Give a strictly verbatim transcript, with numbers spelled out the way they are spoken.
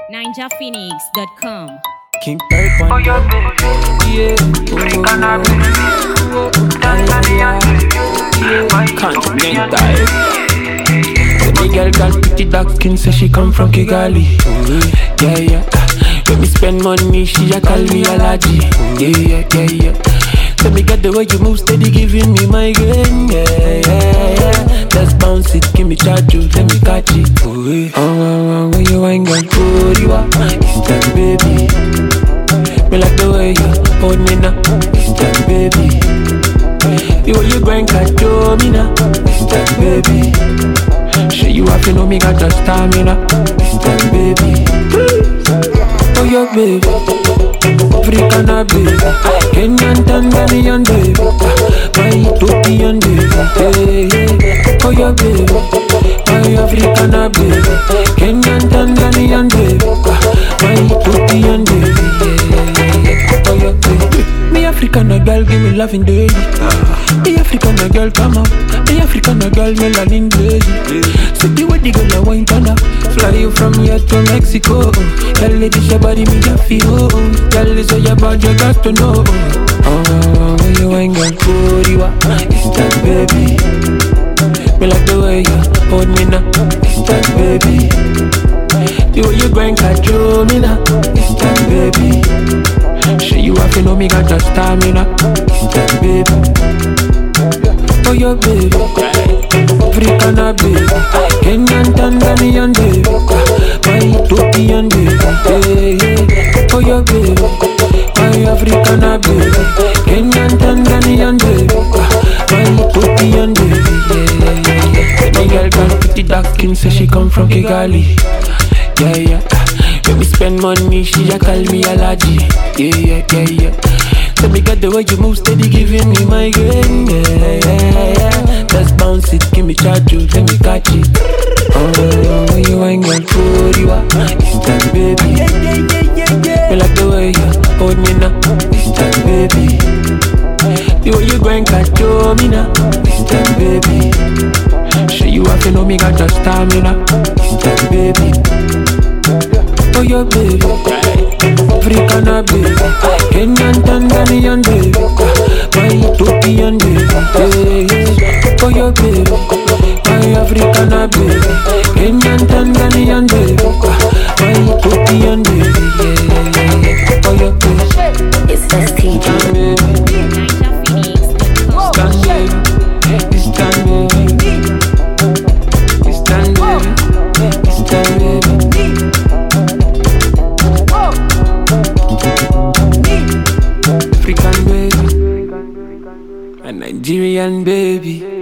ninja phoenix dot com. King Eric one. Oh, yeah, baby. Yeah. Africana, baby. Tanzania, baby. Continental. The big girl got pretty dark skin, say she come from Kigali. Yeah, yeah. When me spend money, she a call me Alaji. Yeah, yeah, yeah, yeah. Tell me get the way you move, steady giving me migraine. Yeah, yeah, yeah. Let's bounce it, give me charge you, let me catch it. Oh, yeah. Oh, oh, oh, when you ain't got good, you are. It's that baby. Me like the way you hold me now. It's that baby. The way you grind, can't show me now. It's that baby. Show you have to know me got the stamina. It's that baby. Oh, your baby. Africana baby, Kenyan, Tanzanian baby, my Ethiopian baby, hey, hey. Oh your baby, my Africana baby, Kenyan, Tanzanian baby, my Ethiopian baby, yeah, yeah, yeah. Oh your baby, me Africana girl give me loving daily, me Africana girl come out, me Africana girl melanin blazy, city with the girl I wine panda, fly you from here to Mexico, girl lady your body me a feel, girl is all about you got to know. Oh, when you ain't got good, you are. It's that baby. Me like the way you hold me now. It's that baby. The way you grind, can't show me now. It's that baby. Show you have to know me got the stamina. It's that baby. Oh, your baby. Africana baby, Kenyan, Tanzanian baby, my Ethiopian baby, hey, hey. Oh your baby, my Africana baby, Kenyan, Tanzanian baby, my Ethiopian baby, yeah, yeah, yeah, yeah. My girl got pretty dark skin, say she come from Kigali, yeah, yeah. When we spend money, she a call me Alaji, yeah, yeah, yeah, yeah. Tell me got the way you move, steady giving me migraine, yeah, yeah, yeah. Let's bounce it, give me charge you, let me catch it. Oh, when you ain't got good, you are. It's that baby. Me like the way you hold me now. It's that baby. The way you grind, can't show me now. It's that baby. Show you have to know me got the stamina. It's that baby. Oh, your baby. Africana baby, Kenyan, Tanzanian baby, my Ethiopian baby, hey, hey. Oh your baby, my Africana baby, Kenyan, Tanzanian baby, my Ethiopian baby, yeah, yeah, yeah. Oh your baby, It's S T G. ninja phoenix dot com. Stand baby, stand baby, stand baby, stand baby. African baby, a Nigerian baby.